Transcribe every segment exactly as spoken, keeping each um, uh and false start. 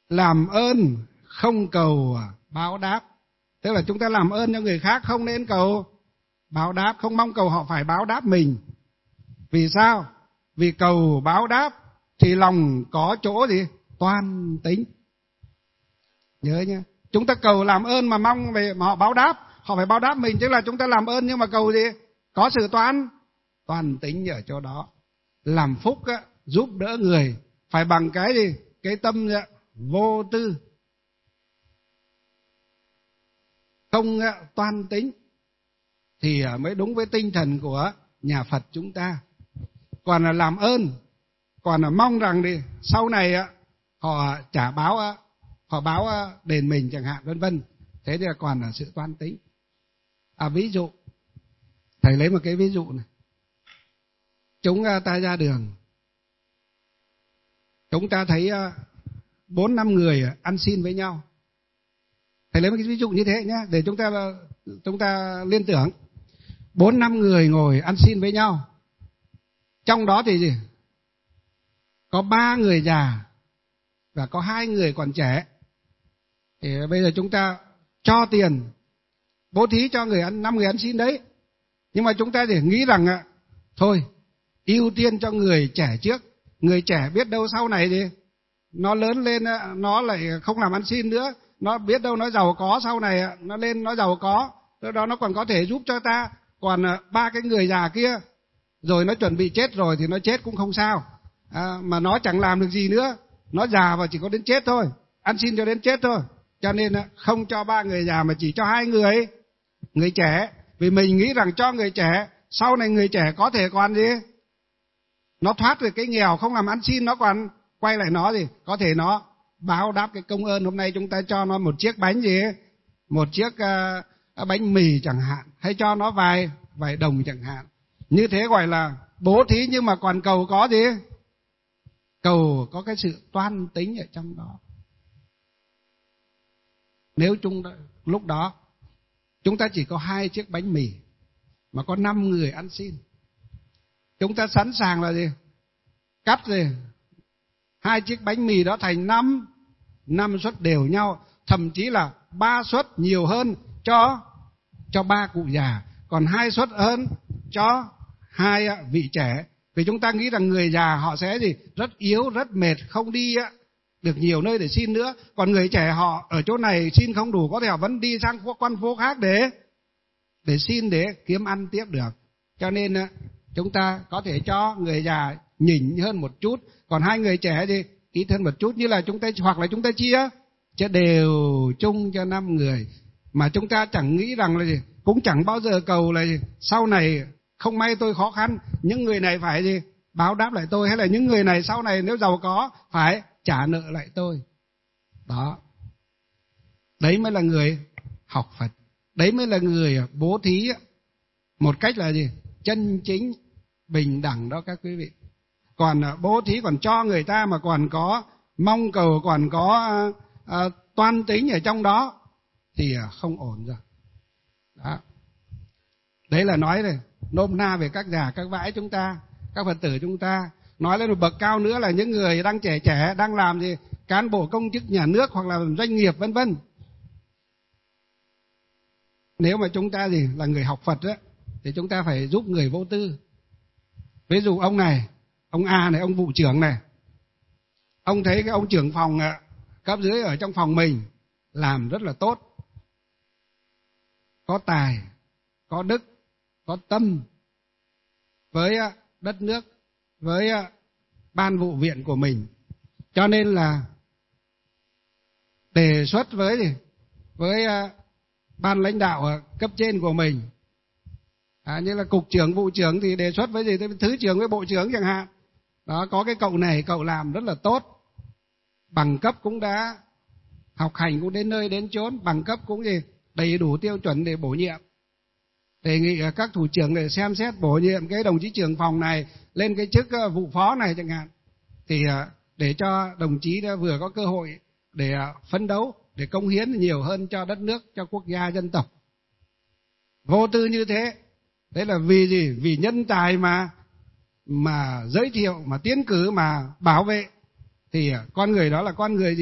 làm ơn không cầu báo đáp. Tức là chúng ta làm ơn cho người khác không nên cầu báo đáp, không mong cầu họ phải báo đáp mình. Vì sao? Vì cầu báo đáp thì lòng có chỗ gì? Toan tính. Nhớ nhé, chúng ta cầu làm ơn mà mong về mà họ báo đáp, họ phải báo đáp mình, tức là chúng ta làm ơn nhưng mà cầu gì? Có sự toan toan tính ở chỗ đó. Làm phúc á, giúp đỡ người phải bằng cái gì? Cái tâm á, vô tư, không á, toan tính, thì mới đúng với tinh thần của nhà Phật chúng ta. Còn là làm ơn, còn là mong rằng đi sau này á, họ trả báo á, họ báo đền mình chẳng hạn, vân vân. Thế thì còn là sự toan tính. À, ví dụ, thầy lấy một cái ví dụ này. Chúng ta ra đường, chúng ta thấy bốn năm người ăn xin với nhau. Thầy lấy một cái ví dụ như thế nhé, để chúng ta chúng ta liên tưởng. Bốn năm người ngồi ăn xin với nhau, trong đó thì gì? Có ba người già và có hai người còn trẻ. Thì bây giờ chúng ta cho tiền bố thí cho người ăn, năm người ăn xin đấy. Nhưng mà chúng ta chỉ nghĩ rằng thôi ưu tiên cho người trẻ trước. Người trẻ biết đâu sau này thì nó lớn lên nó lại không làm ăn xin nữa, nó biết đâu nó giàu có, sau này nó lên nó giàu có, do đó nó còn có thể giúp cho ta. Còn ba cái người già kia rồi nó chuẩn bị chết rồi thì nó chết cũng không sao, à, mà nó chẳng làm được gì nữa, nó già và chỉ có đến chết thôi, ăn xin cho đến chết thôi. Cho nên không cho ba người già mà chỉ cho hai người người trẻ, vì mình nghĩ rằng cho người trẻ sau này người trẻ có thể còn gì, nó thoát được cái nghèo không làm ăn xin, nó còn quay lại nó gì, có thể nó báo đáp cái công ơn hôm nay chúng ta cho nó một chiếc bánh gì, một chiếc uh, bánh mì chẳng hạn, hay cho nó vài vài đồng chẳng hạn. Như thế gọi là bố thí, nhưng mà còn cầu có gì? Cầu có cái sự toan tính ở trong đó. Nếu chúng lúc đó chúng ta chỉ có hai chiếc bánh mì mà có năm người ăn xin, chúng ta sẵn sàng là gì? Cắt gì? Hai chiếc bánh mì đó thành năm năm suất đều nhau, thậm chí là ba suất nhiều hơn cho cho ba cụ già, còn hai suất hơn cho hai vị trẻ. Vì chúng ta nghĩ rằng người già họ sẽ gì? Rất yếu, rất mệt, không đi được nhiều nơi để xin nữa. Còn người trẻ họ ở chỗ này xin không đủ, có thể họ vẫn đi sang con phố khác để để xin, để kiếm ăn tiếp được. Cho nên chúng ta có thể cho người già nhỉnh hơn một chút, còn hai người trẻ thì ít hơn một chút, như là chúng ta hoặc là chúng ta chia chia đều chung cho năm người, mà chúng ta chẳng nghĩ rằng là gì, cũng chẳng bao giờ cầu là gì, sau này không may tôi khó khăn, những người này phải gì báo đáp lại tôi, hay là những người này sau này nếu giàu có phải trả nợ lại tôi. Đó, đấy mới là người học Phật, đấy mới là người bố thí một cách là gì, chân chính, bình đẳng đó các quý vị. Còn bố thí còn cho người ta mà còn có mong cầu, còn có uh, uh, toan tính ở trong đó thì không ổn rồi. Đó, đấy là nói này nôm na về các già các vãi chúng ta, các Phật tử chúng ta. Nói lên một bậc cao nữa là những người đang trẻ trẻ, đang làm gì, cán bộ công chức nhà nước hoặc là doanh nghiệp vân vân. Nếu mà chúng ta gì là người học Phật á, thì chúng ta phải giúp người vô tư. Ví dụ ông này, ông A này, ông vụ trưởng này, ông thấy cái ông trưởng phòng cấp dưới ở trong phòng mình làm rất là tốt, có tài, có đức, có tâm với đất nước, với ban vụ viện của mình, cho nên là đề xuất với với ban lãnh đạo cấp trên của mình, à, như là cục trưởng, vụ trưởng thì đề xuất với gì, thứ trưởng với bộ trưởng chẳng hạn. Đó, có cái cậu này cậu làm rất là tốt, bằng cấp cũng đã học hành cũng đến nơi đến chốn, bằng cấp cũng gì đầy đủ tiêu chuẩn để bổ nhiệm. Đề nghị các thủ trưởng để xem xét bổ nhiệm cái đồng chí trưởng phòng này lên cái chức vụ phó này chẳng hạn, thì để cho đồng chí đã vừa có cơ hội để phấn đấu, để cống hiến nhiều hơn cho đất nước, cho quốc gia dân tộc. Vô tư như thế, đấy là vì gì? Vì nhân tài mà mà giới thiệu, mà tiến cử, mà bảo vệ, thì con người đó là con người gì?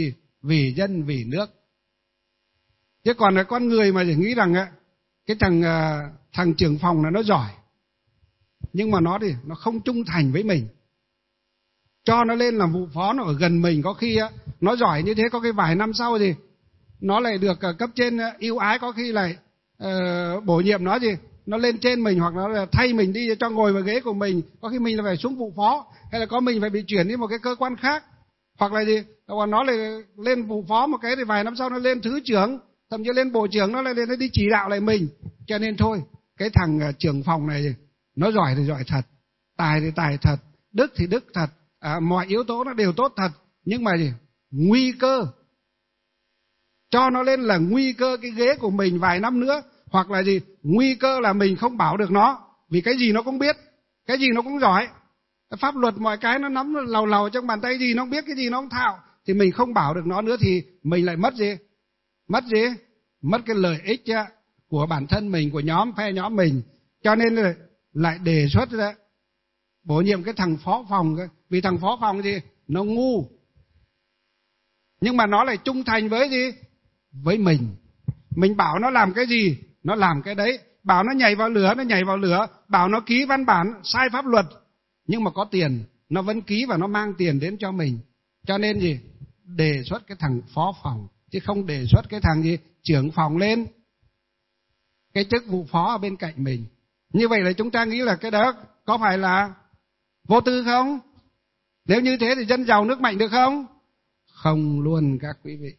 vì dân vì nước. Chứ còn là con người mà chỉ nghĩ rằng á, cái thằng thằng trưởng phòng là nó giỏi, nhưng mà nó thì nó không trung thành với mình, cho nó lên làm vụ phó, nó ở gần mình, có khi á nó giỏi như thế, có cái vài năm sau thì nó lại được cấp trên ưu ái, có khi lại uh, bổ nhiệm nó gì, nó lên trên mình, hoặc nó là thay mình đi cho ngồi vào ghế của mình, có khi mình là phải xuống vụ phó, hay là có mình phải bị chuyển đi một cái cơ quan khác, hoặc là gì, còn nó lại lên vụ phó một cái thì vài năm sau nó lên thứ trưởng, thậm chí lên bộ trưởng, nó lại lên nó đi chỉ đạo lại mình. Cho nên thôi, cái thằng uh, trưởng phòng này nó giỏi thì giỏi thật, tài thì tài thật, đức thì đức thật, à, mọi yếu tố nó đều tốt thật, nhưng mà gì, nguy cơ cho nó lên là nguy cơ cái ghế của mình vài năm nữa, hoặc là gì, nguy cơ là mình không bảo được nó, vì cái gì nó cũng biết, cái gì nó cũng giỏi, pháp luật mọi cái nó nắm lầu lầu trong bàn tay, gì nó cũng biết, cái gì nó cũng thạo, thì mình không bảo được nó nữa thì mình lại mất gì, mất gì, mất cái lợi ích của bản thân mình, của nhóm phe nhóm mình. Cho nên là lại đề xuất ra bổ nhiệm cái thằng phó phòng, vì thằng phó phòng gì, nó ngu, nhưng mà nó lại trung thành với gì, với mình. Mình bảo nó làm cái gì, nó làm cái đấy. Bảo nó nhảy vào lửa, nó nhảy vào lửa. Bảo nó ký văn bản sai pháp luật, nhưng mà có tiền, nó vẫn ký và nó mang tiền đến cho mình. Cho nên gì, đề xuất cái thằng phó phòng, chứ không đề xuất cái thằng gì, trưởng phòng lên cái chức vụ phó ở bên cạnh mình. Như vậy là chúng ta nghĩ là cái đó có phải là vô tư không? Nếu như thế thì dân giàu nước mạnh được không? Không luôn các quý vị.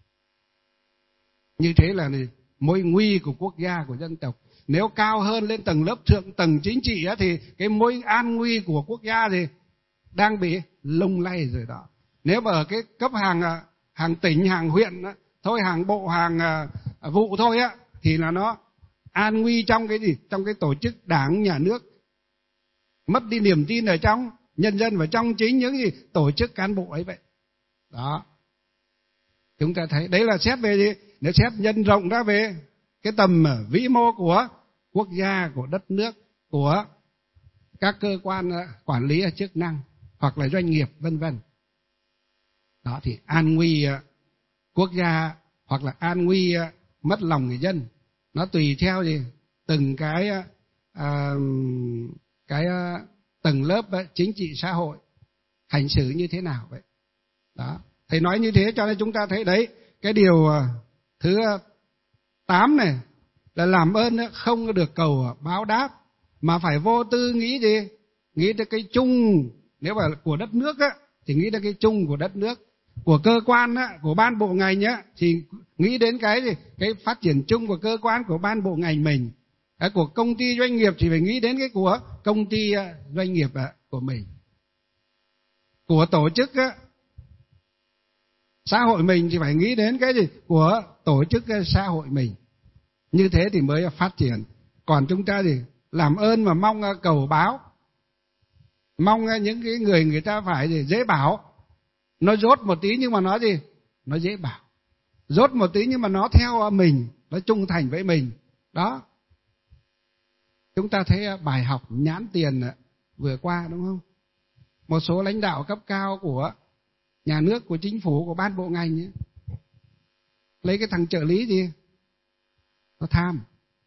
Như thế là mối nguy của quốc gia, của dân tộc. Nếu cao hơn lên tầng lớp thượng tầng chính trị á, thì cái mối an nguy của quốc gia thì đang bị lung lay rồi đó. Nếu mà ở cái cấp hàng hàng tỉnh, hàng huyện á, thôi, hàng bộ, hàng vụ thôi á, thì là nó an nguy trong cái gì? Trong cái tổ chức đảng, nhà nước. Mất đi niềm tin ở trong nhân dân và trong chính những gì tổ chức cán bộ ấy vậy. Đó. Chúng ta thấy, đấy là xét về gì? Nếu xét nhân rộng ra về cái tầm vĩ mô của quốc gia, của đất nước, của các cơ quan quản lý chức năng, hoặc là doanh nghiệp, vân vân. Đó thì an nguy quốc gia hoặc là an nguy mất lòng người dân, nó tùy theo gì? Từng cái à, cái tầng lớp chính trị xã hội hành xử như thế nào vậy. Đó. Thầy nói như thế cho nên chúng ta thấy đấy, cái điều thứ tám này là làm ơn không được cầu báo đáp, mà phải vô tư nghĩ gì? Nghĩ tới cái chung. Nếu mà của đất nước á, thì nghĩ tới cái chung của đất nước. Của cơ quan á, của ban bộ ngành á, thì nghĩ đến cái gì? Cái phát triển chung của cơ quan, của ban bộ ngành mình. Cái của công ty doanh nghiệp thì phải nghĩ đến cái của công ty doanh nghiệp của mình. Của tổ chức á, xã hội mình thì phải nghĩ đến cái gì? Của tổ chức xã hội mình. Như thế thì mới phát triển. Còn chúng ta thì làm ơn mà mong cầu báo, mong những cái người người ta phải gì? Dễ bảo. Nó dốt một tí nhưng mà nó gì? Nó dễ bảo. Dốt một tí nhưng mà nó theo mình, nó trung thành với mình. Đó. Chúng ta thấy bài học nhãn tiền vừa qua đúng không? Một số lãnh đạo cấp cao của nhà nước, của chính phủ, của ban bộ ngành ấy, lấy cái thằng trợ lý gì? Nó tham.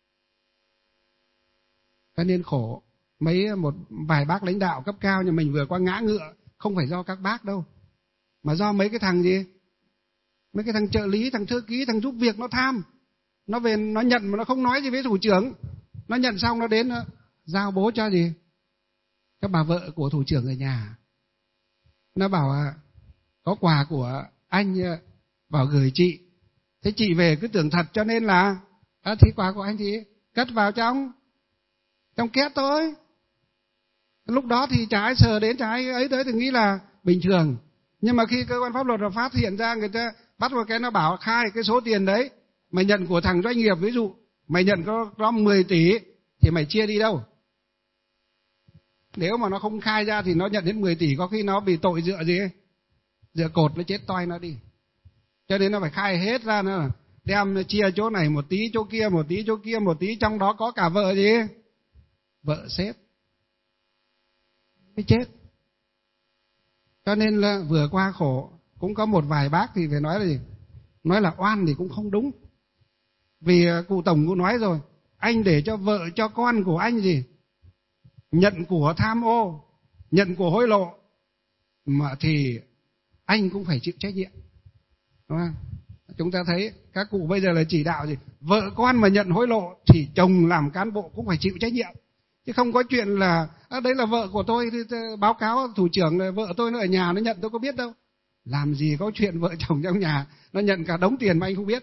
Cho nên khổ. Mấy một vài bác lãnh đạo cấp cao nhà mình vừa qua ngã ngựa, không phải do các bác đâu, mà do mấy cái thằng gì? Mấy cái thằng trợ lý, thằng thư ký, thằng giúp việc nó tham. Nó về nó nhận mà nó không nói gì với thủ trưởng. Nó nhận xong nó đến nó giao bố cho gì? Các bà vợ của thủ trưởng ở nhà. Nó bảo à, có quà của anh vào gửi chị. Thế chị về cứ tưởng thật cho nên là à, thì quà của anh thì cất vào trong trong két thôi. Lúc đó thì chả ai sờ đến, chả ai ấy tới thì nghĩ là bình thường. Nhưng mà khi cơ quan pháp luật phát hiện ra, người ta bắt vào cái nó bảo khai cái số tiền đấy mày nhận của thằng doanh nghiệp, ví dụ mày nhận có, có mười tỷ thì mày chia đi đâu? Nếu mà nó không khai ra thì nó nhận đến mười tỷ, có khi nó bị tội dựa gì ấy? Dựa cột nó chết toi nó đi. Cho nên nó phải khai hết ra, nó đem chia chỗ này một tí, chỗ kia một tí, chỗ kia một tí, trong đó có cả vợ gì? Vợ sếp. Cái chết. Cho nên là vừa qua khổ, cũng có một vài bác thì phải nói là gì? Nói là oan thì cũng không đúng. Vì cụ tổng cũng nói rồi, anh để cho vợ cho con của anh gì? Nhận của tham ô, nhận của hối lộ, mà thì anh cũng phải chịu trách nhiệm. Đúng không? Chúng ta thấy các cụ bây giờ là chỉ đạo gì? Vợ con mà nhận hối lộ thì chồng làm cán bộ cũng phải chịu trách nhiệm. Chứ không có chuyện là à, đấy là vợ của tôi thì báo cáo thủ trưởng là vợ tôi nó ở nhà nó nhận, tôi có biết đâu. Làm gì có chuyện vợ chồng trong nhà nó nhận cả đống tiền mà anh không biết.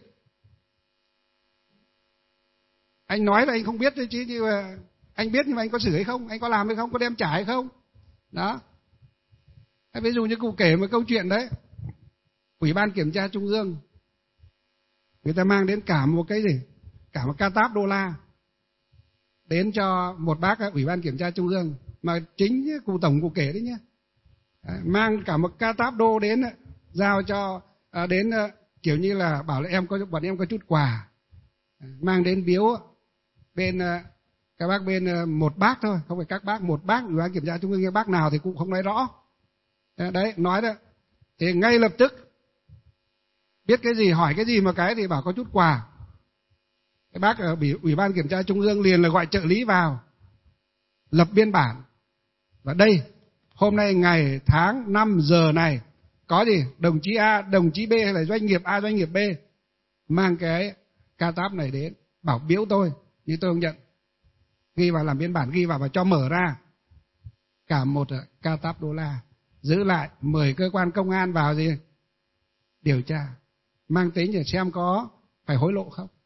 Anh nói là anh không biết thôi chứ, chứ mà anh biết nhưng mà anh có xử hay không? Anh có làm hay không? Có đem trả hay không? Đó. Hay ví dụ như cụ kể một câu chuyện đấy. Ủy ban Kiểm tra Trung ương người ta mang đến cả một cái gì? Cả một ca táp đô la đến cho một bác ở Ủy ban Kiểm tra Trung ương, mà chính cụ tổng cụ kể đấy nhé. Mang cả một ca táp đô đến giao cho à, đến kiểu như là bảo là em có bọn em có chút quà, mang đến biếu bên các bác bên một bác thôi, không phải các bác, một bác Ủy ban Kiểm tra Trung ương, cái bác nào thì cũng không nói rõ. Đấy, nói đó thì ngay lập tức biết cái gì hỏi cái gì mà cái thì bảo có chút quà. Cái bác ở Ủy ban Kiểm tra Trung ương liền là gọi trợ lý vào lập biên bản. Và đây, hôm nay ngày tháng năm giờ này có gì đồng chí A, đồng chí B hay là doanh nghiệp A, doanh nghiệp B mang cái ca táp này đến bảo biếu tôi, nhưng tôi không nhận. Ghi vào làm biên bản, ghi vào và cho mở ra cả một ca táp đô la, giữ lại, mời cơ quan công an vào gì điều tra, mang tính để xem có phải hối lộ không.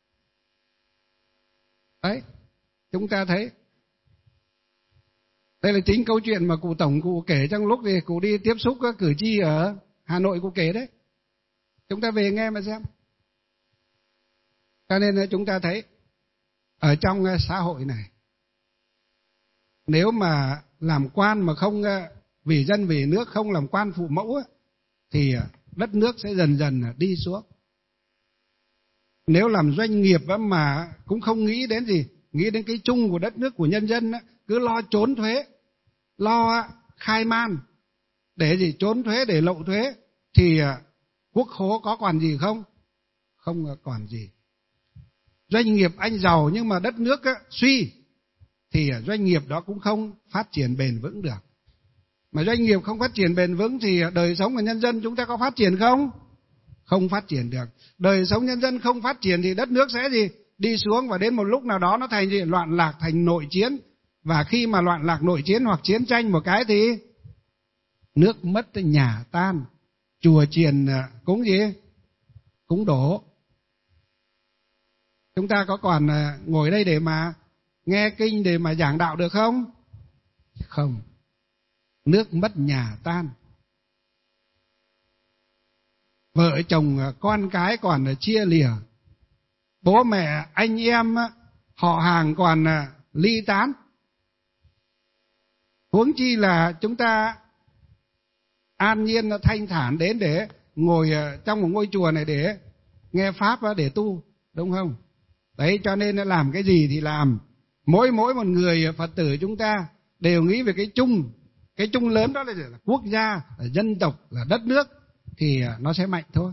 Đấy, chúng ta thấy đây là chính câu chuyện mà cụ tổng cụ kể trong lúc thì cụ đi tiếp xúc các cử tri ở Hà Nội cụ kể đấy. Chúng ta về nghe mà xem. Cho nên chúng ta thấy ở trong xã hội này, nếu mà làm quan mà không vì dân vì nước, không làm quan phụ mẫu thì đất nước sẽ dần dần đi xuống. Nếu làm doanh nghiệp mà cũng không nghĩ đến gì, nghĩ đến cái chung của đất nước, của nhân dân, cứ lo trốn thuế, lo khai man để gì trốn thuế, để lậu thuế, thì quốc khố có còn gì không? Không còn gì. Doanh nghiệp anh giàu nhưng mà đất nước suy thì doanh nghiệp đó cũng không phát triển bền vững được. Mà doanh nghiệp không phát triển bền vững thì đời sống của nhân dân chúng ta có phát triển không? Không phát triển được. Đời sống nhân dân không phát triển thì đất nước sẽ gì? Đi xuống, và đến một lúc nào đó nó thành gì? Loạn lạc, thành nội chiến. Và khi mà loạn lạc nội chiến hoặc chiến tranh một cái thì nước mất, nhà tan, chùa chiền cũng gì? Cũng đổ. Chúng ta có còn ngồi đây để mà nghe kinh, để mà giảng đạo được không? Không. Nước mất nhà tan. Vợ chồng con cái còn chia lìa. Bố mẹ anh em họ hàng còn ly tán. Huống chi là chúng ta an nhiên thanh thản đến để ngồi trong một ngôi chùa này để nghe pháp, để tu, đúng không? Đấy, cho nên làm cái gì thì làm. Mỗi mỗi một người Phật tử chúng ta đều nghĩ về cái chung. Cái chung lớn đó là quốc gia, là dân tộc, là đất nước, thì nó sẽ mạnh thôi.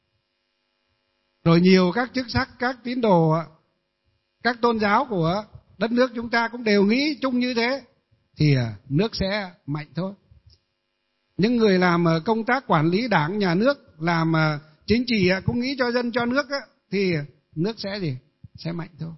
Rồi nhiều các chức sắc, các tín đồ, các tôn giáo của đất nước chúng ta cũng đều nghĩ chung như thế, thì nước sẽ mạnh thôi. Những người làm công tác quản lý đảng, nhà nước, làm chính trị cũng nghĩ cho dân cho nước, thì nước sẽ gì? Sẽ mạnh thôi.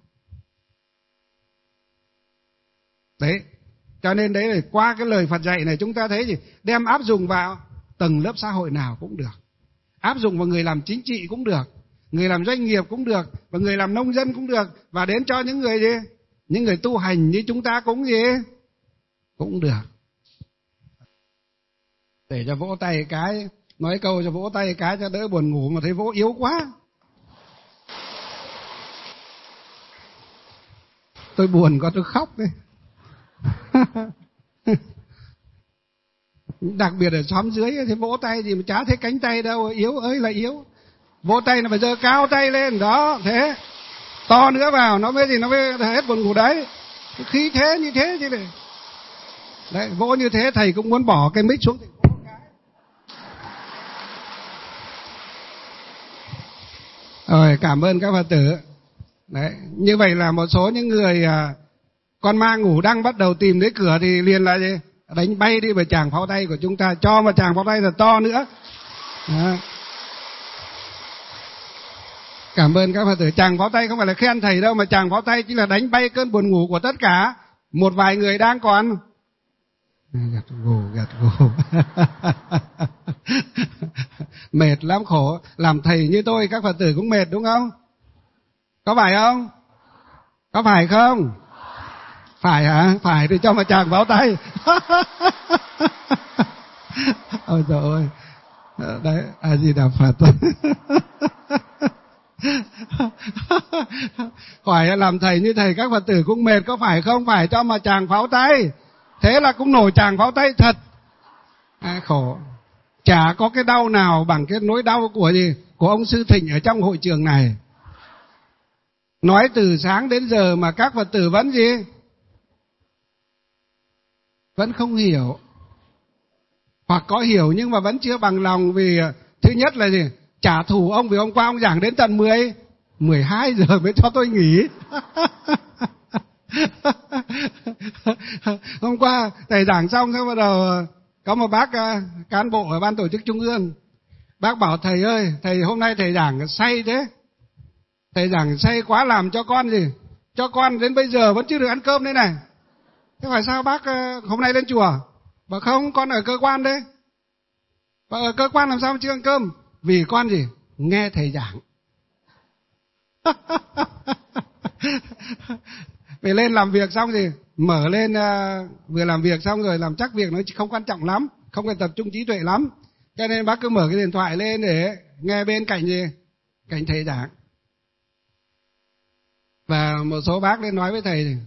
Đấy, cho nên đấy là qua cái lời Phật dạy này chúng ta thấy gì? Đem áp dụng vào tầng lớp xã hội nào cũng được. Áp dụng vào người làm chính trị cũng được, người làm doanh nghiệp cũng được, và người làm nông dân cũng được, và đến cho những người gì? Những người tu hành như chúng ta cũng gì? Cũng được. Để cho vỗ tay cái, nói câu cho vỗ tay cái cho đỡ buồn ngủ, mà thấy vỗ yếu quá. Tôi buồn có tôi khóc đấy. Đặc biệt ở xóm dưới thì vỗ tay gì mà chả thấy cánh tay đâu, yếu ơi là yếu. Vỗ tay là phải giơ cao tay lên, đó, thế. To nữa vào, nó mới gì, nó mới hết buồn ngủ đấy. Khí thế như thế chứ này. Đấy, vỗ như thế thầy cũng muốn bỏ cái mic xuống thì vỗ cái. Rồi, cảm ơn các Phật tử. Đấy, như vậy là một số những người à, con ma ngủ đang bắt đầu tìm đến cửa thì liền là gì? Đánh bay đi vào tràng pháo tay của chúng ta, cho một tràng pháo tay thật to nữa. Đó. Cảm ơn các Phật tử. Tràng pháo tay không phải là khen thầy đâu, mà tràng pháo tay chỉ là đánh bay cơn buồn ngủ của tất cả. Một vài người đang còn gật gù gật gù mệt lắm, khổ. Làm thầy như tôi các Phật tử cũng mệt đúng không? Có phải không? Có phải không? Phải hả? Phải thì cho một tràng pháo tay. Ôi trời ơi. Đấy, A Di Đà Phật. Hỏi làm thầy như thầy các Phật tử cũng mệt, có phải không? Phải cho mà tràng pháo tay. Thế là cũng nổi tràng pháo tay thật. À, khổ. Chả có cái đau nào bằng cái nỗi đau của gì? Của ông Sư Thịnh ở trong hội trường này. Nói từ sáng đến giờ mà các Phật tử vẫn gì? Vẫn không hiểu. Hoặc có hiểu nhưng mà vẫn chưa bằng lòng, vì thứ nhất là gì? Trả thù ông vì hôm qua ông giảng đến tận mười, mười hai giờ mới cho tôi nghỉ. Hôm qua thầy giảng xong xong bắt đầu có một bác uh, cán bộ ở ban tổ chức trung ương. Bác bảo thầy ơi, thầy hôm nay thầy giảng say thế. Thầy giảng say quá làm cho con gì? Cho con đến bây giờ vẫn chưa được ăn cơm đây này. Thế phải sao bác uh, hôm nay lên chùa? Bảo không, con ở cơ quan đấy. Bảo ở cơ quan làm sao mà chưa ăn cơm? Vì con gì? Nghe thầy giảng. Vì lên làm việc xong thì mở lên uh, vừa làm việc xong rồi làm chắc việc nó không quan trọng lắm, không cần tập trung trí tuệ lắm. Cho nên bác cứ mở cái điện thoại lên để nghe bên cạnh gì? Cạnh thầy giảng. Và một số bác lên nói với thầy thì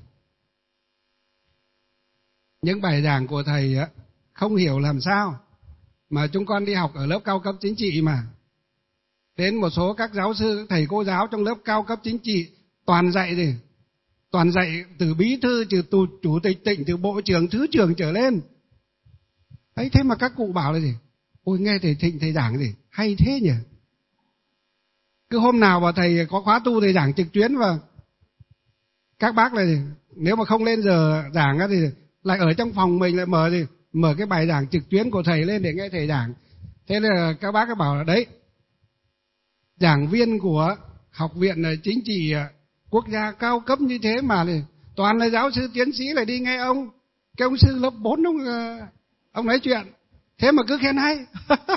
những bài giảng của thầy á không hiểu làm sao mà chúng con đi học ở lớp cao cấp chính trị mà. Đến một số các giáo sư, các thầy cô giáo trong lớp cao cấp chính trị toàn dạy gì? Toàn dạy từ bí thư, từ tù, chủ tịch tỉnh, từ bộ trưởng, thứ trưởng trở lên. Ấy thế mà các cụ bảo là gì? Ôi nghe thầy Thịnh thầy giảng gì? Hay thế nhỉ? Cứ hôm nào mà thầy có khóa tu thầy giảng trực tuyến và các bác là gì? Nếu mà không lên giờ giảng thì lại ở trong phòng mình lại mở gì? Mở cái bài giảng trực tuyến của thầy lên để nghe thầy giảng. Thế là các bác cứ bảo là đấy, giảng viên của học viện chính trị quốc gia cao cấp như thế mà thì toàn là giáo sư tiến sĩ lại đi nghe ông, cái ông sư lớp bốn ông ông nói chuyện, thế mà cứ khen hay.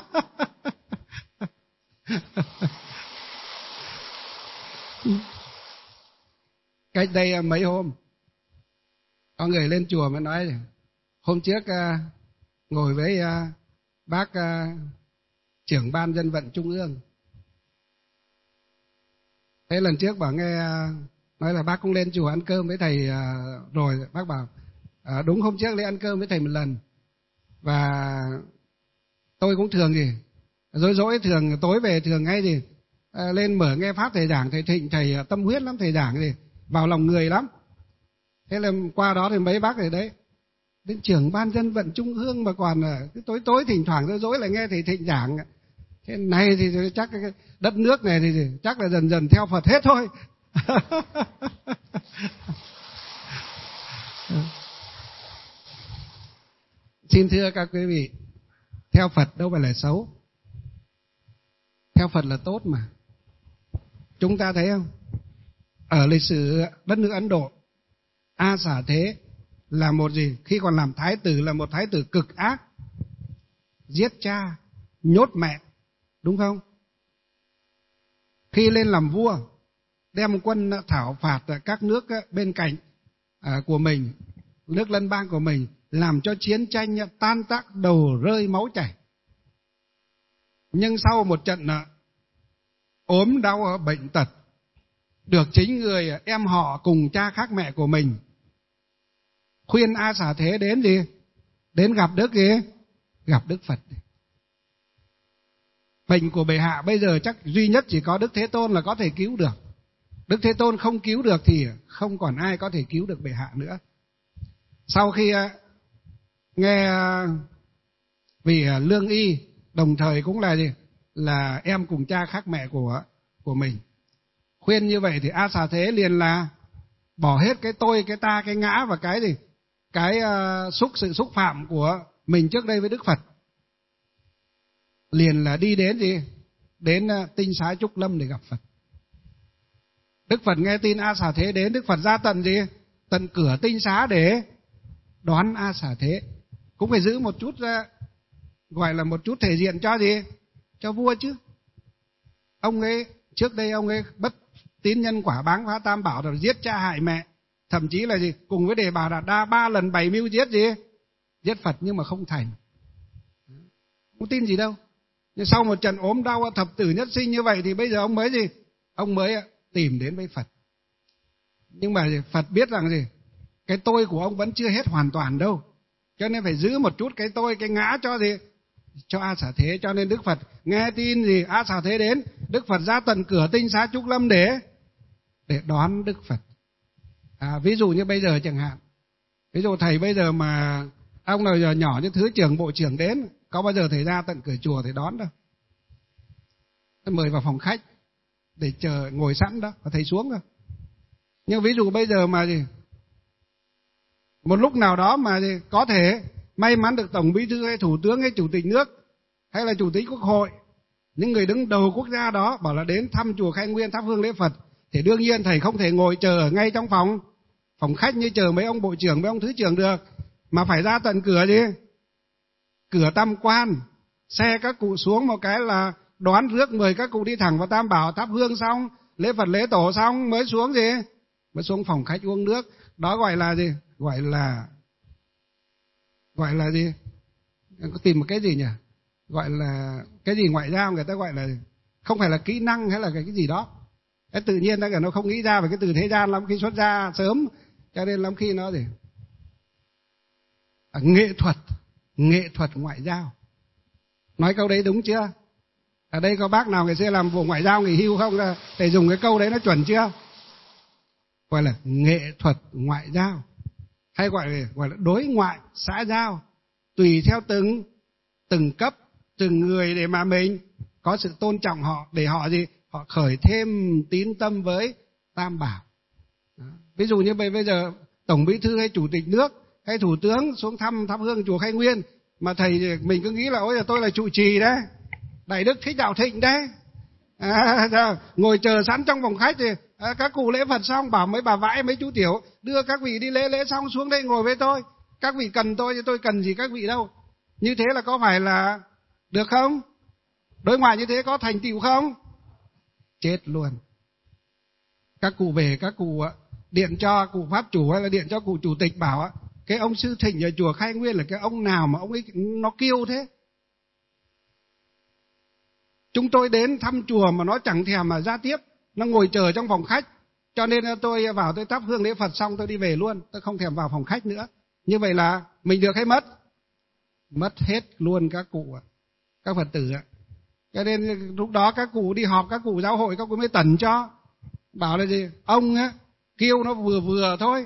Cách đây mấy hôm có người lên chùa mới nói, hôm trước uh, ngồi với uh, bác uh, trưởng ban dân vận trung ương. Thế lần trước bảo nghe uh, nói là bác cũng lên chùa ăn cơm với thầy uh, rồi. Bác bảo uh, đúng hôm trước lên ăn cơm với thầy một lần. Và tôi cũng thường gì rối rối thường tối về thường ngay gì uh, lên mở nghe pháp thầy giảng. Thầy Thịnh thầy uh, tâm huyết lắm, thầy giảng gì vào lòng người lắm. Thế là qua đó thì mấy bác này đấy, đến trưởng ban dân vận trung ương mà còn cứ tối tối thỉnh thoảng rối rối lại nghe thầy Thịnh giảng. Thế này thì chắc cái đất nước này thì chắc là dần dần theo Phật hết thôi. Xin thưa các quý vị, theo Phật đâu phải là xấu, theo Phật là tốt mà. Chúng ta thấy không? Ở lịch sử đất nước Ấn Độ, A Xà Thế là một gì? Khi còn làm thái tử là một thái tử cực ác, giết cha, nhốt mẹ, đúng không? Khi lên làm vua, đem quân thảo phạt các nước bên cạnh của mình, nước lân bang của mình, làm cho chiến tranh tan tác, đầu rơi máu chảy. Nhưng sau một trận ốm đau bệnh tật, được chính người em họ cùng cha khác mẹ của mình khuyên A Xà Thế đến gì? Đến gặp Đức gì? Gặp Đức Phật. Bệnh của bệ hạ bây giờ chắc duy nhất chỉ có Đức Thế Tôn là có thể cứu được. Đức Thế Tôn không cứu được thì không còn ai có thể cứu được bệ hạ nữa. Sau khi nghe vì Lương Y đồng thời cũng là gì? Là em cùng cha khác mẹ của của mình, khuyên như vậy thì A Xà Thế liền là bỏ hết cái tôi, cái ta, cái ngã và cái gì? Cái uh, xúc sự xúc phạm của mình trước đây với Đức Phật. Liền là đi đến gì? Đến uh, Tinh Xá Trúc Lâm để gặp Phật. Đức Phật nghe tin A Xà Thế đến, Đức Phật ra tận gì? Tận cửa Tinh Xá để đón A Xà Thế. Cũng phải giữ một chút uh, gọi là một chút thể diện cho gì? Cho vua chứ. Ông ấy trước đây ông ấy bất tín nhân quả, báng phá tam bảo, rồi giết cha hại mẹ, thậm chí là gì? Cùng với Đề Bà Đạt Đa ba lần bày mưu giết gì? Giết Phật nhưng mà không thành. Không tin gì đâu. Nhưng sau một trận ốm đau thập tử nhất sinh như vậy thì bây giờ ông mới gì? Ông mới tìm đến với Phật. Nhưng mà Phật biết rằng gì? Cái tôi của ông vẫn chưa hết hoàn toàn đâu. Cho nên phải giữ một chút cái tôi, cái ngã cho gì? Cho A Xà Thế. Cho nên Đức Phật nghe tin gì? A Xà Thế đến, Đức Phật ra tận cửa Tinh Xá Trúc Lâm để để đón Đức Phật. À, ví dụ như bây giờ chẳng hạn, ví dụ thầy bây giờ mà ông nào giờ nhỏ như thứ trưởng bộ trưởng đến, có bao giờ thầy ra tận cửa chùa thầy đón đâu. Mời vào phòng khách để chờ ngồi sẵn đó và thầy xuống thôi. Nhưng ví dụ bây giờ mà gì, một lúc nào đó mà gì, có thể may mắn được Tổng Bí thư hay Thủ tướng hay Chủ tịch nước hay là Chủ tịch Quốc hội, những người đứng đầu quốc gia đó bảo là đến thăm chùa Khai Nguyên thắp hương lễ Phật, thì đương nhiên thầy không thể ngồi chờ ở ngay trong phòng phòng khách như chờ mấy ông bộ trưởng, mấy ông thứ trưởng được, mà phải ra tận cửa đi, cửa Tam Quan, xe các cụ xuống một cái là đoán rước mời các cụ đi thẳng vào Tam Bảo thắp hương xong, lễ Phật lễ tổ xong mới xuống gì, mới xuống phòng khách uống nước. Đó gọi là gì? Gọi là gọi là gì? Có tìm một cái gì nhỉ? Gọi là cái gì ngoại giao người ta gọi là không phải là kỹ năng hay là cái, cái gì đó. Cái tự nhiên ta nó không nghĩ ra về cái từ thế gian lắm, khi xuất ra sớm cho nên lắm khi nó gì? À, nghệ thuật, nghệ thuật ngoại giao. Nói câu đấy đúng chưa? Ở đây có bác nào ngày xưa làm vụ ngoại giao nghỉ hưu không? Thầy dùng cái câu đấy nó chuẩn chưa? Gọi là nghệ thuật ngoại giao, hay gọi là gọi là đối ngoại xã giao, tùy theo từng từng cấp, từng người để mà mình có sự tôn trọng họ, để họ gì? Họ khởi thêm tín tâm với Tam Bảo. Đó. Ví dụ như bây giờ Tổng Bí thư hay Chủ tịch nước hay Thủ tướng xuống thăm thắp hương chùa Khai Nguyên, mà thầy mình cứ nghĩ là ôi là tôi là trụ trì đấy, Đại Đức Thích Đạo Thịnh đấy, à, ngồi chờ sẵn trong phòng khách thì à, các cụ lễ Phật xong bảo mấy bà vãi mấy chú tiểu đưa các vị đi lễ lễ xong xuống đây ngồi với tôi, các vị cần tôi chứ tôi cần gì các vị đâu. Như thế là có phải là được không? Đối ngoại như thế có thành tựu không? Chết luôn. Các cụ về các cụ điện cho cụ pháp chủ hay là điện cho cụ chủ tịch bảo cái ông sư Thịnh ở chùa Khai Nguyên là cái ông nào mà ông ấy nó kiêu thế. Chúng tôi đến thăm chùa mà nó chẳng thèm mà ra tiếp, nó ngồi chờ trong phòng khách, cho nên tôi vào tôi thắp hương lễ Phật xong tôi đi về luôn, tôi không thèm vào phòng khách nữa. Như vậy là mình được hay mất? Mất hết luôn các cụ, các Phật tử ạ. Cho nên lúc đó các cụ đi họp, các cụ giáo hội các cụ mới tẩn cho, bảo là gì? Ông á kêu nó vừa vừa thôi.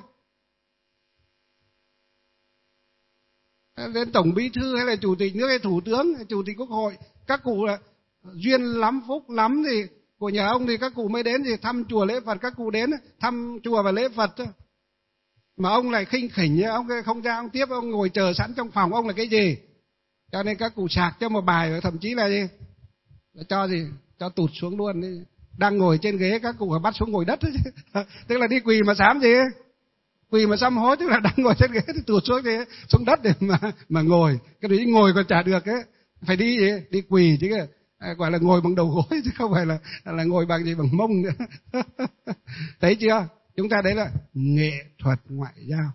Đến Tổng Bí thư hay là Chủ tịch nước hay Thủ tướng hay Chủ tịch Quốc hội, các cụ là duyên lắm phúc lắm thì của nhà ông thì các cụ mới đến thì thăm chùa lễ Phật, các cụ đến thăm chùa và lễ Phật thôi. Mà ông lại khinh khỉnh, ông không ra ông tiếp, ông ngồi chờ sẵn trong phòng, ông là cái gì? Cho nên các cụ sạc cho một bài, thậm chí là gì? Cho gì? Cho tụt xuống luôn. Đang ngồi trên ghế các cụ bắt xuống ngồi đất. Tức là đi quỳ mà sám gì? Quỳ mà sám hối, tức là đang ngồi trên ghế thì tụt xuống gì? Xuống đất để mà mà ngồi. Cái đấy ngồi còn chả được ấy. Phải đi gì? Đi quỳ chứ kìa. À, gọi là ngồi bằng đầu gối chứ không phải là là ngồi bằng gì bằng mông nữa. Thấy chưa? Chúng ta đấy là nghệ thuật ngoại giao.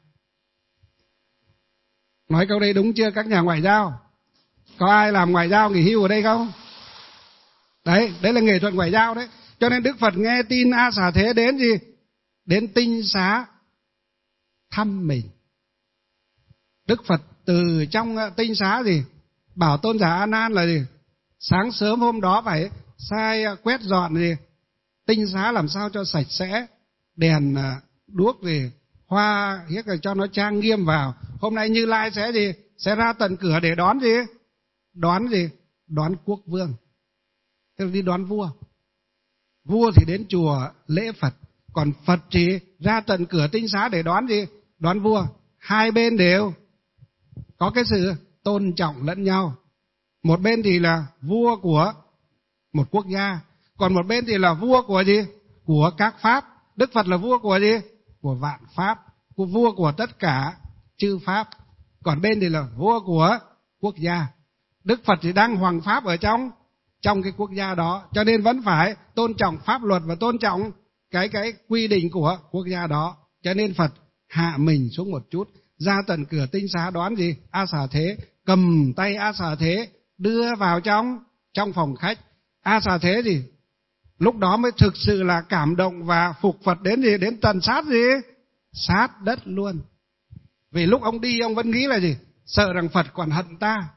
Nói câu đây đúng chưa các nhà ngoại giao? Có ai làm ngoại giao nghỉ hưu ở đây không? Đấy, đấy là nghệ thuật ngoại giao đấy. Cho nên Đức Phật nghe tin A Xà Thế đến gì? Đến Tinh Xá thăm mình. Đức Phật từ trong Tinh Xá gì? Bảo tôn giả A Nan là gì? Sáng sớm hôm đó phải sai quét dọn gì? Tinh Xá làm sao cho sạch sẽ, đèn đuốc gì, hoa hiếc rồi cho nó trang nghiêm vào. Hôm nay Như Lai sẽ gì? Sẽ ra tận cửa để đón gì? Đón gì? Đón quốc vương. Tức là đi đón vua. Vua thì đến chùa lễ Phật, còn Phật thì ra tận cửa tinh xá để đón gì? Đón vua. Hai bên đều có cái sự tôn trọng lẫn nhau. Một bên thì là vua của một quốc gia, còn một bên thì là vua của gì? Của các pháp. Đức Phật là vua của gì? Của vạn pháp, của vua của tất cả chư pháp. Còn bên thì là vua của quốc gia. Đức Phật thì đang hoằng pháp ở trong trong cái quốc gia đó, cho nên vẫn phải tôn trọng pháp luật và tôn trọng cái cái quy định của quốc gia đó. Cho nên Phật hạ mình xuống một chút, ra tận cửa tinh xá đón gì? A Xà Thế, cầm tay A Xà Thế đưa vào trong trong phòng khách. A Xà Thế gì? Lúc đó mới thực sự là cảm động và phục Phật đến gì? Đến tận sát gì? Sát đất luôn. Vì lúc ông đi ông vẫn nghĩ là gì? Sợ rằng Phật còn hận ta.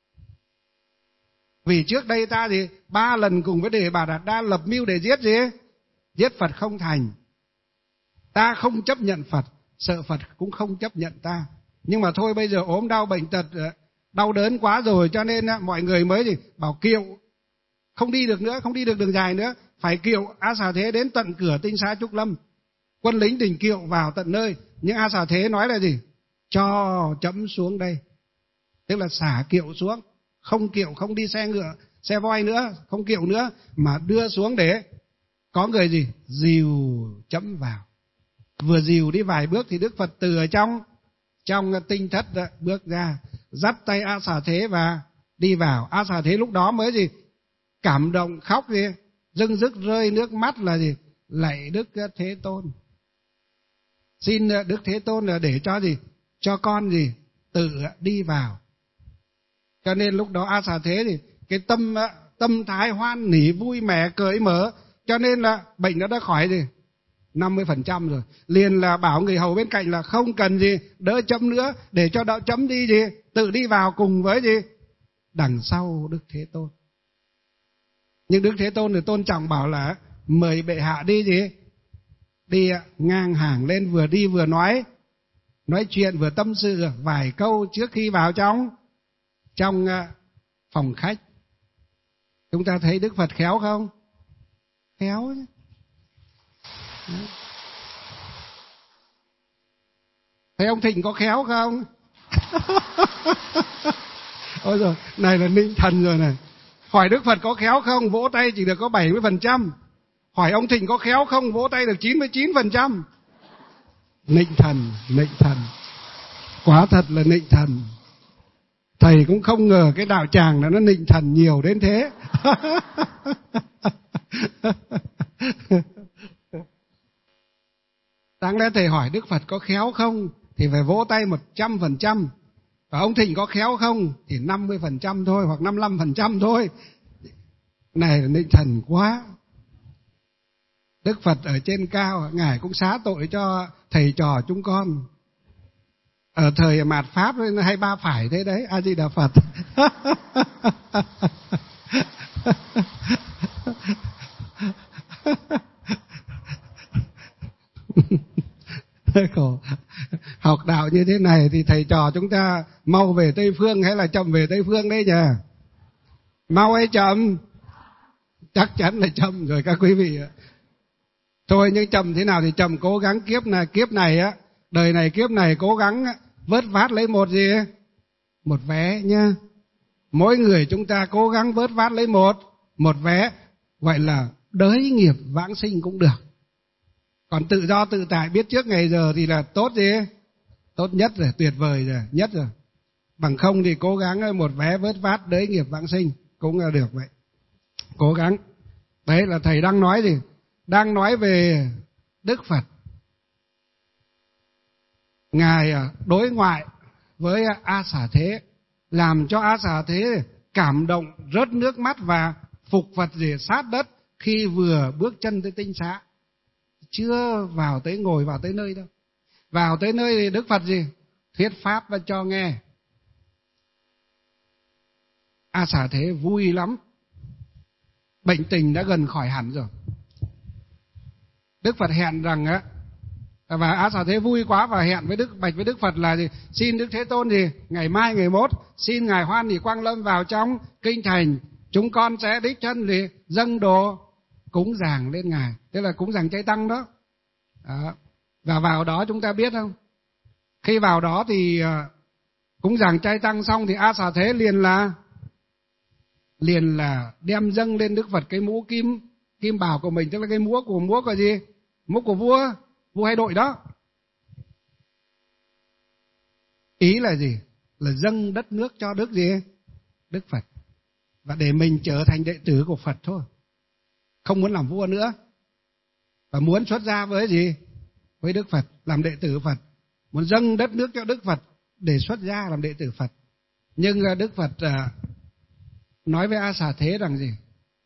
Vì trước đây ta gì? Ba lần cùng với Đề Bà Đạt Đa lập mưu để giết gì? Giết Phật không thành. Ta không chấp nhận Phật, sợ Phật cũng không chấp nhận ta. Nhưng mà thôi bây giờ ốm đau bệnh tật, đau đớn quá rồi, cho nên mọi người mới gì? Bảo kiệu không đi được nữa, không đi được đường dài nữa, phải kiệu A Xà Thế đến tận cửa tinh xá Trúc Lâm. Quân lính đình kiệu vào tận nơi, nhưng A Xà Thế nói là gì? Cho chấm xuống đây. Tức là xả kiệu xuống, không kiệu, không đi xe ngựa, xe voi nữa, không kiệu nữa, mà đưa xuống để có người gì? Dìu chấm vào. Vừa dìu đi vài bước thì Đức Phật từ ở trong trong tinh thất bước ra, dắt tay A Xà Thế và đi vào. A Xà Thế lúc đó mới gì? Cảm động khóc gì? Rưng rức rơi nước mắt là gì? Lạy Đức Thế Tôn. Xin Đức Thế Tôn là để cho gì? Cho con gì? Tự đi vào. Cho nên lúc đó A Xà Thế thì cái tâm tâm thái hoan hỉ vui mẻ cởi mở, cho nên là bệnh nó đã khỏi gì? năm mươi phần trăm rồi. Liền là bảo người hầu bên cạnh là không cần gì đỡ chấm nữa, để cho đỡ chấm đi gì? Tự đi vào cùng với gì? Đằng sau Đức Thế Tôn. Nhưng Đức Thế Tôn thì tôn trọng bảo là mời bệ hạ đi gì? Đi ngang hàng lên, vừa đi vừa nói nói chuyện, vừa tâm sự vài câu trước khi vào trong trong phòng khách. Chúng ta thấy Đức Phật khéo không? Khéo chứ. Thấy ông Thịnh có khéo không? Ôi rồi, này là ninh thần rồi này. Hỏi Đức Phật có khéo không? Vỗ tay chỉ được có bảy mươi phần trăm. Hỏi ông Thịnh có khéo không? Vỗ tay được chín mươi chín phần trăm. Nịnh thần, nịnh thần. Quá thật là nịnh thần. Thầy cũng không ngờ cái đạo tràng là nó nịnh thần nhiều đến thế. Đáng lẽ thầy hỏi Đức Phật có khéo không thì phải vỗ tay một trăm phần trăm. Và ông Thịnh có khéo không thì năm mươi phần trăm thôi, hoặc năm mươi lăm phần trăm thôi. Này là nịnh thần quá. Đức Phật ở trên cao, Ngài cũng xá tội cho thầy trò chúng con. Ở thời mạt Pháp hay ba phải thế đấy, A Di Đà Phật. Khổ. Học đạo như thế này thì thầy trò chúng ta mau về Tây Phương hay là chậm về Tây Phương đấy nhỉ? Mau hay chậm? Chắc chắn là chậm rồi các quý vị ạ. Thôi nhưng chậm thế nào thì chậm, cố gắng kiếp này kiếp này á, đời này kiếp này cố gắng vớt vát lấy một gì? Một vé nhá. Mỗi người chúng ta cố gắng vớt vát lấy một một vé, gọi là đới nghiệp vãng sinh cũng được. Còn tự do tự tại biết trước ngày giờ thì là tốt gì? Tốt nhất rồi, tuyệt vời rồi, nhất rồi. Bằng không thì cố gắng một vé vớt vát đới nghiệp vãng sinh cũng là được vậy. Cố gắng. Đấy là thầy đang nói gì? Đang nói về Đức Phật. Ngài đối ngoại với A Xà Thế, làm cho A Xà Thế cảm động rớt nước mắt và phục Phật gì sát đất khi vừa bước chân tới tinh xá. Chưa vào tới ngồi vào tới nơi đâu. Vào tới nơi thì Đức Phật gì? Thuyết pháp và cho nghe. A Xà Thế vui lắm. Bệnh tình đã gần khỏi hẳn rồi. Đức Phật hẹn rằng á, và A Xà Thế vui quá và hẹn với Đức bạch với Đức Phật là gì? Xin Đức Thế Tôn gì? Ngày mai ngày mốt xin Ngài hoan hỷ quang lâm vào trong kinh thành, chúng con sẽ đích thân gì? Dâng đồ cúng dường lên Ngài, tức là cúng dường chay tăng đó. Đó. Và vào đó chúng ta biết không, khi vào đó thì cúng dường chay tăng xong thì A Xà Thế liền là liền là đem dâng lên Đức Phật cái mũ kim kim bảo của mình, tức là cái múa của múa của gì? Múa của vua, vua hay đội đó. Ý là gì? Là dâng đất nước cho Đức gì? Đức Phật. Và để mình trở thành đệ tử của Phật thôi. Không muốn làm vua nữa. Và muốn xuất gia với gì? Với Đức Phật, làm đệ tử Phật. Muốn dâng đất nước cho Đức Phật để xuất gia làm đệ tử Phật. Nhưng Đức Phật à, nói với A Xà Thế rằng gì?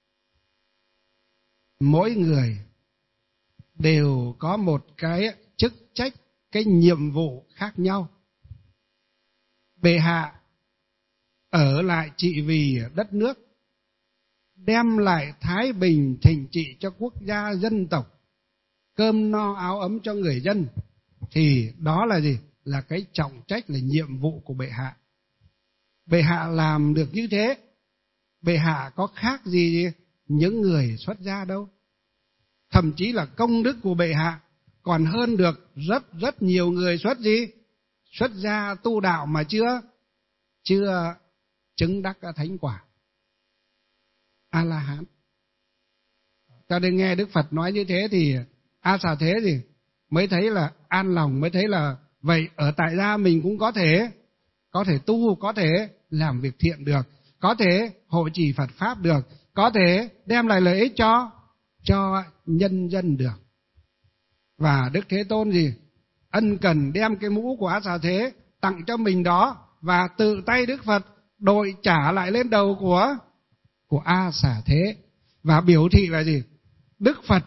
Mỗi người đều có một cái chức trách, cái nhiệm vụ khác nhau. Bệ hạ ở lại trị vì đất nước, đem lại thái bình thịnh trị cho quốc gia dân tộc, cơm no áo ấm cho người dân, thì đó là gì? Là cái trọng trách, là nhiệm vụ của bệ hạ. Bệ hạ làm được như thế, bệ hạ có khác gì những người xuất gia đâu. Thậm chí là công đức của bệ hạ còn hơn được rất rất nhiều người xuất gì? Xuất gia tu đạo mà chưa chưa chứng đắc thánh quả A La Hán. Cho nên nghe Đức Phật nói như thế thì A Xà Thế gì mới thấy là an lòng, mới thấy là vậy ở tại gia mình cũng có thể có thể tu, có thể làm việc thiện được, có thể hộ trì Phật pháp được, có thể đem lại lợi ích cho cho nhân dân được. Và Đức Thế Tôn gì ân cần đem cái mũ của A Xà Thế tặng cho mình đó, và tự tay Đức Phật đội trả lại lên đầu của của A Xà Thế, và biểu thị là gì? Đức Phật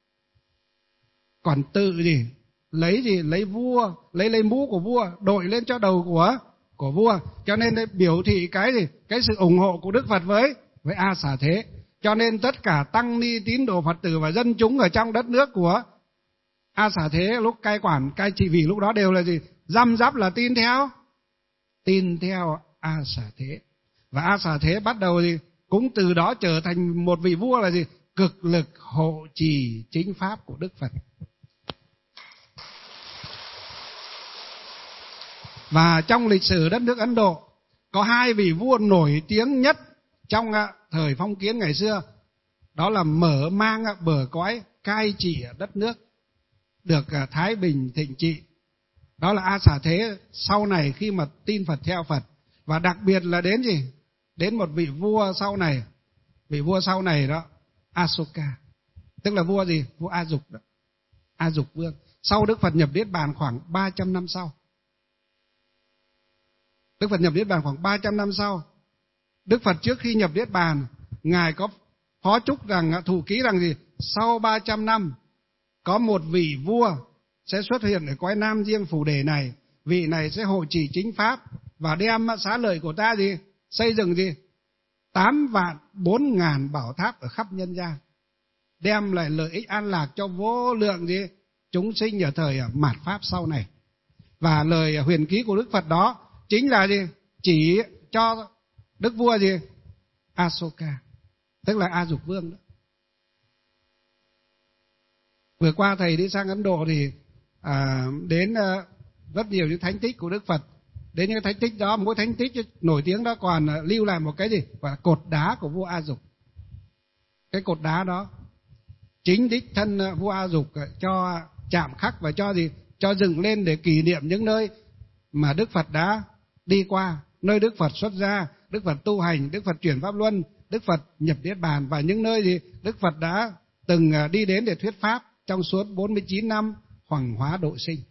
còn tự gì lấy gì lấy vua lấy lấy mũ của vua đội lên cho đầu của của vua. Cho nên đây biểu thị cái gì? Cái sự ủng hộ của Đức Phật với với A Xà Thế. Cho nên tất cả tăng ni tín đồ Phật tử và dân chúng ở trong đất nước của A Xà Thế lúc cai quản cai trị vì lúc đó đều là gì? Răm rắp là tin theo tin theo A Xà Thế. Và A Xà Thế bắt đầu gì? Cũng từ đó trở thành một vị vua là gì? Cực lực hộ trì chính pháp của Đức Phật. Và trong lịch sử đất nước Ấn Độ có hai vị vua nổi tiếng nhất trong thời phong kiến ngày xưa, đó là mở mang bờ cõi cai trị đất nước được thái bình thịnh trị. Đó là A Xà Thế sau này khi mà tin Phật theo Phật. Và đặc biệt là đến gì? Đến một vị vua sau này, vị vua sau này đó, Asoka, tức là vua gì? Vua A Dục đó, A Dục Vương. Sau Đức Phật nhập Niết Bàn khoảng ba trăm năm sau. Đức Phật nhập Niết Bàn khoảng ba trăm năm sau. Đức Phật trước khi nhập Niết Bàn, Ngài có phó chúc rằng, thủ ký rằng gì? Sau ba trăm năm, có một vị vua sẽ xuất hiện ở cõi Nam Diêm Phù Đề này. Vị này sẽ hộ trì chính pháp và đem xá lợi của ta gì? Xây dựng gì? Tám vạn bốn ngàn bảo tháp ở khắp nhân gian, đem lại lợi ích an lạc cho vô lượng gì? Chúng sinh ở thời mạt pháp sau này. Và lời huyền ký của Đức Phật đó chính là gì? Chỉ cho đức vua gì? Asoka, tức là A Dục Vương đó. Vừa qua thầy đi sang Ấn Độ thì à, đến à, rất nhiều những thánh tích của Đức Phật. Đến những thánh tích đó, mỗi thánh tích nổi tiếng đó còn à, lưu lại một cái gì? Gọi là cột đá của vua A Dục. Cái cột đá đó chính đích thân à, vua A Dục à, cho chạm khắc và cho gì? Cho dựng lên để kỷ niệm những nơi mà Đức Phật đã đi qua, nơi Đức Phật xuất gia, Đức Phật tu hành, Đức Phật chuyển pháp luân, Đức Phật nhập Niết Bàn, và những nơi gì Đức Phật đã từng đi đến để thuyết pháp trong suốt bốn mươi chín năm hoằng hóa độ sinh.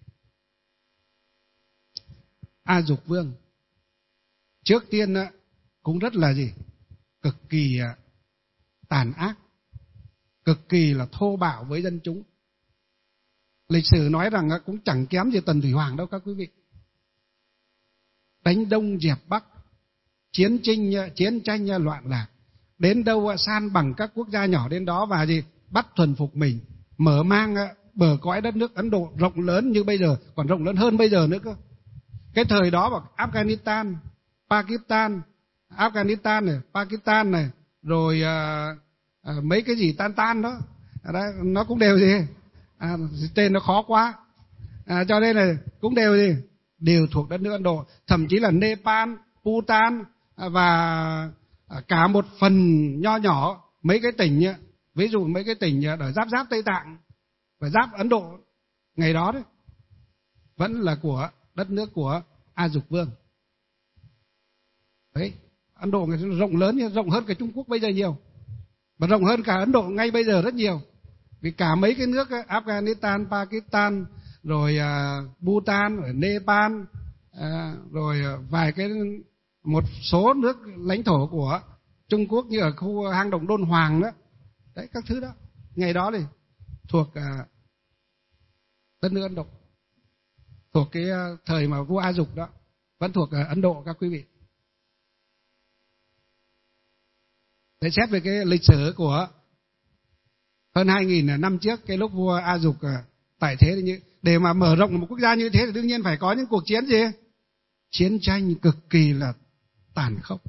A Dục Vương trước tiên cũng rất là gì? Cực kỳ tàn ác, cực kỳ là thô bạo với dân chúng. Lịch sử nói rằng cũng chẳng kém gì Tần Thủy Hoàng đâu các quý vị. Đánh Đông dẹp Bắc, chiến tranh chiến tranh loạn lạc, đến đâu san bằng các quốc gia nhỏ đến đó và gì? Bắt thuần phục mình, mở mang bờ cõi đất nước Ấn Độ rộng lớn như bây giờ, còn rộng lớn hơn bây giờ nữa cơ. Cái thời đó mà Afghanistan, Pakistan, Afghanistan này, Pakistan này, rồi uh, à, mấy cái gì tan tan đó, đó nó cũng đều gì à, tên nó khó quá, à, cho nên là cũng đều gì đều thuộc đất nước Ấn Độ, thậm chí là Nepal, Bhutan và cả một phần nho nhỏ mấy cái tỉnh, ví dụ mấy cái tỉnh ở giáp giáp Tây Tạng và giáp Ấn Độ ngày đó đấy, vẫn là của đất nước của A Dục Vương. Đấy, Ấn Độ nó rộng lớn, rộng hơn cả Trung Quốc bây giờ nhiều, và rộng hơn cả Ấn Độ ngay bây giờ rất nhiều. Vì cả mấy cái nước Afghanistan, Pakistan, rồi uh, Bhutan, rồi Nepal, uh, rồi vài cái một số nước lãnh thổ của Trung Quốc như ở khu hang động Đôn Hoàng đó, đấy các thứ đó, ngày đó thì thuộc uh, đất nước Ấn Độ, thuộc cái uh, thời mà vua A Dục đó, vẫn thuộc uh, Ấn Độ các quý vị. Để xét về cái lịch sử của hơn hai nghìn năm trước, cái lúc vua A Dục uh, tại thế thì như để mà mở rộng một quốc gia như thế thì đương nhiên phải có những cuộc chiến gì, chiến tranh cực kỳ là tàn khốc.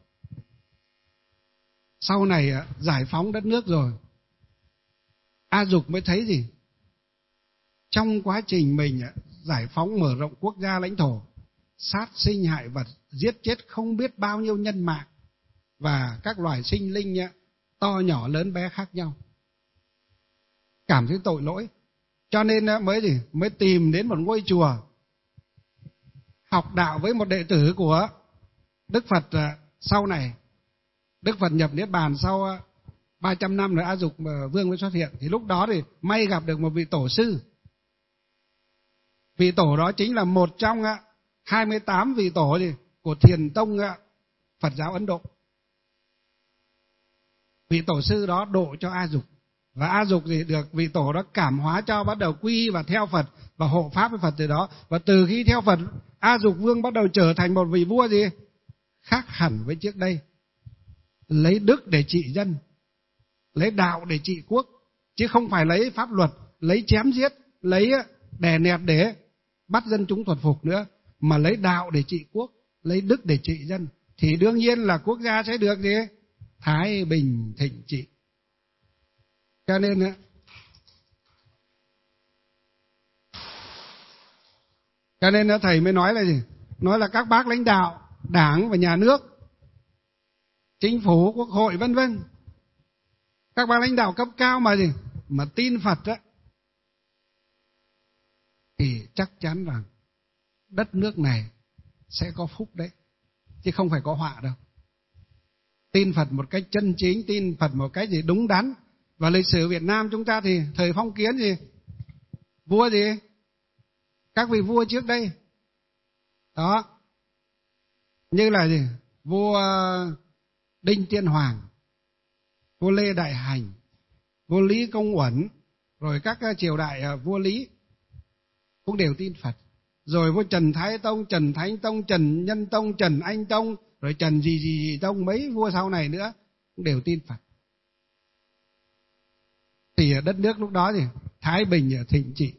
Sau này giải phóng đất nước rồi, A Dục mới thấy gì, trong quá trình mình giải phóng mở rộng quốc gia lãnh thổ, sát sinh hại vật, giết chết không biết bao nhiêu nhân mạng và các loài sinh linh to nhỏ lớn bé khác nhau, cảm thấy tội lỗi, cho nên mới gì mới tìm đến một ngôi chùa học đạo với một đệ tử của Đức Phật. Sau này Đức Phật nhập Niết Bàn sau ba trăm năm rồi A Dục Vương mới xuất hiện, thì lúc đó thì may gặp được một vị tổ sư. Vị tổ đó chính là một trong hai mươi tám vị tổ của Thiền Tông Phật giáo Ấn Độ. Vị tổ sư đó độ cho A Dục, và A Dục thì được vị tổ đó cảm hóa cho bắt đầu quy và theo Phật và hộ pháp với Phật từ đó. Và từ khi theo Phật, A Dục Vương bắt đầu trở thành một vị vua gì khác hẳn với trước đây, lấy đức để trị dân, lấy đạo để trị quốc, chứ không phải lấy pháp luật, lấy chém giết, lấy đè nẹt để bắt dân chúng thuần phục nữa, mà lấy đạo để trị quốc, lấy đức để trị dân, thì đương nhiên là quốc gia sẽ được gì thái bình thịnh trị. Cho nên cho nên thầy mới nói là gì, nói là các bác lãnh đạo đảng và nhà nước, chính phủ, quốc hội vân vân, các bác lãnh đạo cấp cao mà gì mà tin Phật á, thì chắc chắn rằng đất nước này sẽ có phúc đấy, chứ không phải có họa đâu. Tin Phật một cách chân chính, tin Phật một cách gì đúng đắn. Và lịch sử Việt Nam chúng ta thì thời phong kiến gì vua gì các vị vua trước đây đó, như là gì vua Đinh Tiên Hoàng, vua Lê Đại Hành, vua Lý Công Uẩn, rồi các triều đại vua Lý cũng đều tin Phật. Rồi vua Trần Thái Tông, Trần Thánh Tông, Trần Nhân Tông, Trần Anh Tông, rồi Trần gì gì gì Tông, mấy vua sau này nữa cũng đều tin Phật. Thì đất nước lúc đó thì thái bình thịnh trị.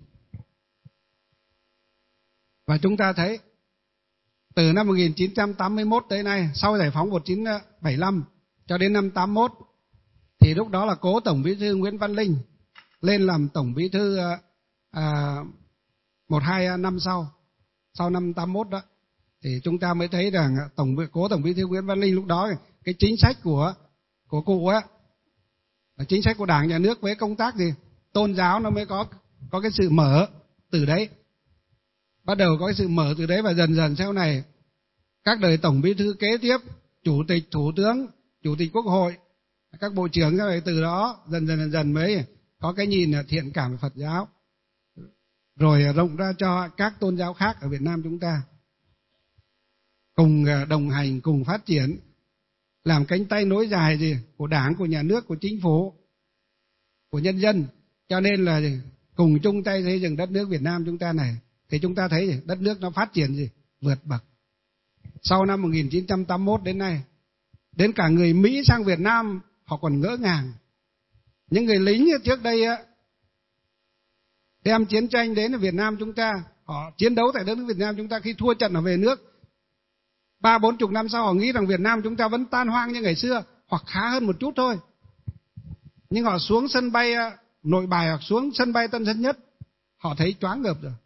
Và chúng ta thấy từ năm một nghìn chín trăm tám mươi mốt tới nay, sau giải phóng một nghìn chín trăm bảy mươi lăm cho đến năm tám mươi mốt, thì lúc đó là cố Tổng Bí thư Nguyễn Văn Linh lên làm Tổng Bí thư à, một hai năm sau, sau năm tám mươi mốt đó, thì chúng ta mới thấy rằng tổng cố Tổng Bí thư Nguyễn Văn Linh lúc đó cái chính sách của của cụ á, chính sách của Đảng nhà nước với công tác gì tôn giáo nó mới có có cái sự mở từ đấy, bắt đầu có cái sự mở từ đấy, và dần dần sau này các đời Tổng Bí thư kế tiếp, Chủ tịch, Thủ tướng, Chủ tịch Quốc hội, các bộ trưởng sau này, từ đó dần dần dần dần mới có cái nhìn thiện cảm về Phật giáo, rồi rộng ra cho các tôn giáo khác ở Việt Nam chúng ta cùng đồng hành, cùng phát triển, làm cánh tay nối dài gì của Đảng, của nhà nước, của chính phủ, của nhân dân. Cho nên là gì? Cùng chung tay xây dựng đất nước Việt Nam chúng ta này, thì chúng ta thấy gì? Đất nước nó phát triển gì vượt bậc. Sau năm một nghìn chín trăm tám mươi mốt đến nay, đến cả người Mỹ sang Việt Nam họ còn ngỡ ngàng. Những người lính trước đây á, đem chiến tranh đến ở Việt Nam chúng ta, họ chiến đấu tại đất nước Việt Nam chúng ta, khi thua trận họ về nước, ba bốn chục năm sau họ nghĩ rằng Việt Nam chúng ta vẫn tan hoang như ngày xưa, hoặc khá hơn một chút thôi. Nhưng họ xuống sân bay Nội Bài hoặc xuống sân bay Tân Sơn Nhất, họ thấy choáng ngợp rồi.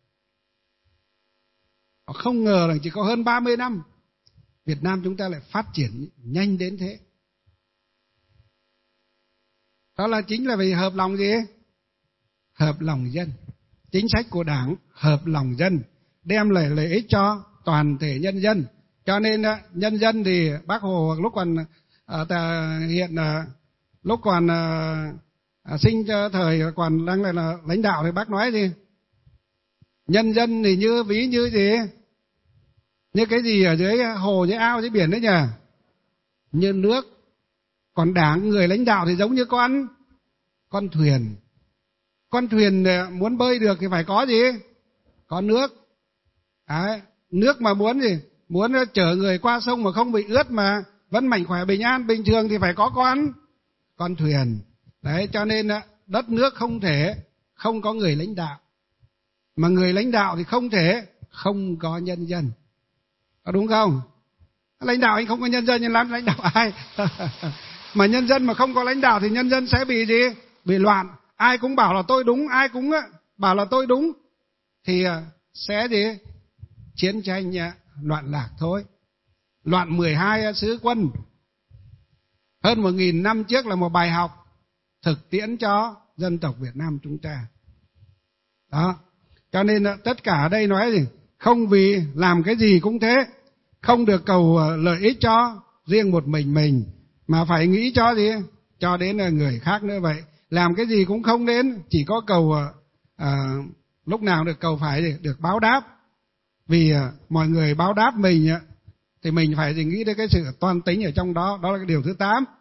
Họ không ngờ là chỉ có hơn ba mươi năm Việt Nam chúng ta lại phát triển nhanh đến thế. Đó là chính là vì hợp lòng gì? Hợp lòng dân. Chính sách của Đảng hợp lòng dân, đem lại lợi ích cho toàn thể nhân dân. Cho nên nhân dân thì Bác Hồ lúc còn uh, hiện uh, lúc còn uh, sinh thời còn đang là, là lãnh đạo thì bác nói gì? Nhân dân thì như ví như gì? Như cái gì ở dưới hồ, dưới ao, dưới biển đấy nhỉ? Như nước. Còn Đảng, người lãnh đạo thì giống như con con thuyền. Con thuyền muốn bơi được thì phải có gì? Có nước. Đấy, nước mà muốn gì? Muốn chở người qua sông mà không bị ướt mà vẫn mạnh khỏe bình an bình thường thì phải có con con thuyền. Đấy, cho nên đất nước không thể không có người lãnh đạo, mà người lãnh đạo thì không thể không có nhân dân. Có đúng không? Lãnh đạo anh không có nhân dân nhưng làm lãnh đạo ai? Mà nhân dân mà không có lãnh đạo thì nhân dân sẽ bị gì? Bị loạn. Ai cũng bảo là tôi đúng, ai cũng bảo là tôi đúng thì sẽ gì? Chiến tranh loạn lạc thôi. Loạn mười hai sứ quân hơn một nghìn năm trước là một bài học thực tiễn cho dân tộc Việt Nam chúng ta. Đó. Cho nên tất cả ở đây nói gì? Không vì làm cái gì cũng thế, không được cầu lợi ích cho riêng một mình mình, mà phải nghĩ cho gì? Cho đến người khác nữa vậy. Làm cái gì cũng không đến, chỉ có cầu à, lúc nào được cầu phải được báo đáp. Vì à, mọi người báo đáp mình thì mình phải nghĩ đến cái sự toan tính ở trong đó. Đó là cái điều thứ tám.